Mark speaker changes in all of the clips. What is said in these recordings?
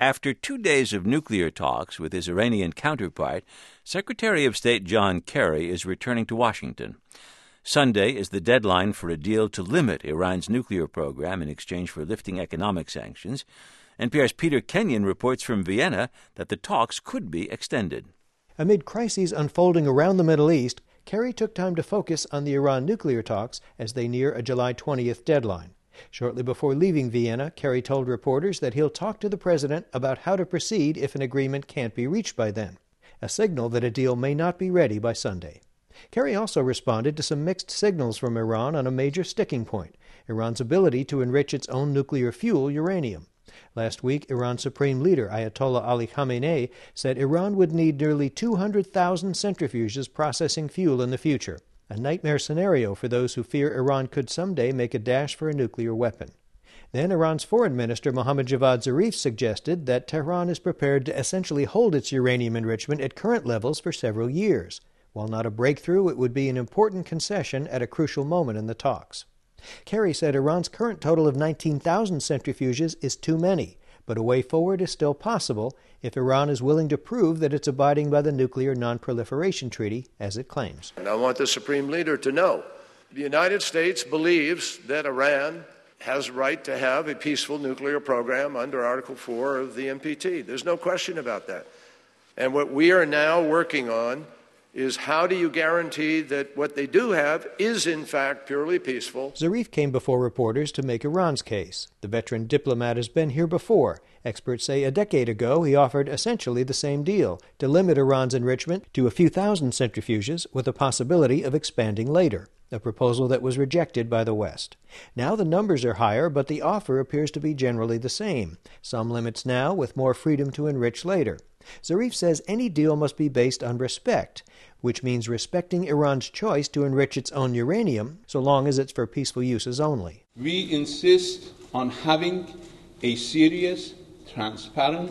Speaker 1: After 2 days of nuclear talks with his Iranian counterpart, Secretary of State John Kerry is returning to Washington. Sunday is the deadline for a deal to limit Iran's nuclear program in exchange for lifting economic sanctions. NPR's Peter Kenyon reports from Vienna that the talks could be extended.
Speaker 2: Amid crises unfolding around the Middle East, Kerry took time to focus on the Iran nuclear talks as they near a July 20th deadline. Shortly before leaving Vienna, Kerry told reporters that he'll talk to the president about how to proceed if an agreement can't be reached by then, a signal that a deal may not be ready by Sunday. Kerry also responded to some mixed signals from Iran on a major sticking point, Iran's ability to enrich its own nuclear fuel, uranium. Last week, Iran's Supreme Leader Ayatollah Ali Khamenei said Iran would need nearly 200,000 centrifuges processing fuel in the future, a nightmare scenario for those who fear Iran could someday make a dash for a nuclear weapon. Then Iran's Foreign Minister Mohammad Javad Zarif suggested that Tehran is prepared to essentially hold its uranium enrichment at current levels for several years. While not a breakthrough, it would be an important concession at a crucial moment in the talks. Kerry said Iran's current total of 19,000 centrifuges is too many, but a way forward is still possible if Iran is willing to prove that it's abiding by the Nuclear Non-Proliferation Treaty, as it claims.
Speaker 3: And I want the Supreme Leader to know the United States believes that Iran has a right to have a peaceful nuclear program under Article 4 of the NPT. There's no question about that. And what we are now working on is how do you guarantee that what they do have is in fact purely peaceful.
Speaker 2: Zarif came before reporters to make Iran's case. The veteran diplomat has been here before. Experts say a decade ago he offered essentially the same deal, to limit Iran's enrichment to a few thousand centrifuges with the possibility of expanding later, a proposal that was rejected by the West. Now the numbers are higher, but the offer appears to be generally the same. Some limits now, with more freedom to enrich later. Zarif says any deal must be based on respect, which means respecting Iran's choice to enrich its own uranium, so long as it's for peaceful uses only.
Speaker 4: We insist on having a serious, transparent,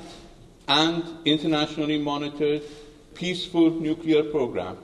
Speaker 4: and internationally monitored peaceful nuclear program,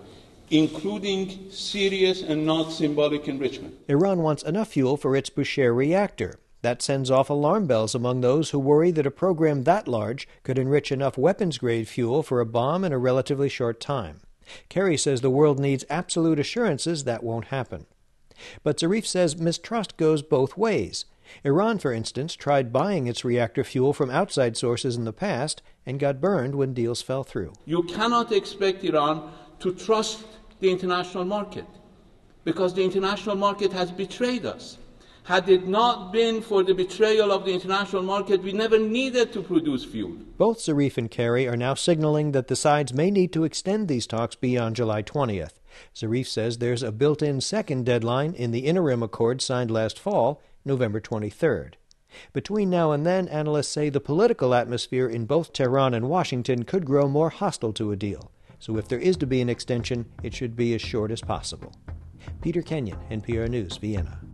Speaker 4: including serious and not symbolic enrichment.
Speaker 2: Iran wants enough fuel for its Bushehr reactor. That sends off alarm bells among those who worry that a program that large could enrich enough weapons-grade fuel for a bomb in a relatively short time. Kerry says the world needs absolute assurances that won't happen. But Zarif says mistrust goes both ways. Iran, for instance, tried buying its reactor fuel from outside sources in the past and got burned when deals fell through.
Speaker 4: You cannot expect Iran to trust the international market because the international market has betrayed us. Had it not been for the betrayal of the international market, we never needed to produce fuel.
Speaker 2: Both Zarif and Kerry are now signaling that the sides may need to extend these talks beyond July 20th. Zarif says there's a built-in second deadline in the interim accord signed last fall, November 23rd. Between now and then, analysts say the political atmosphere in both Tehran and Washington could grow more hostile to a deal. So if there is to be an extension, it should be as short as possible. Peter Kenyon, NPR News, Vienna.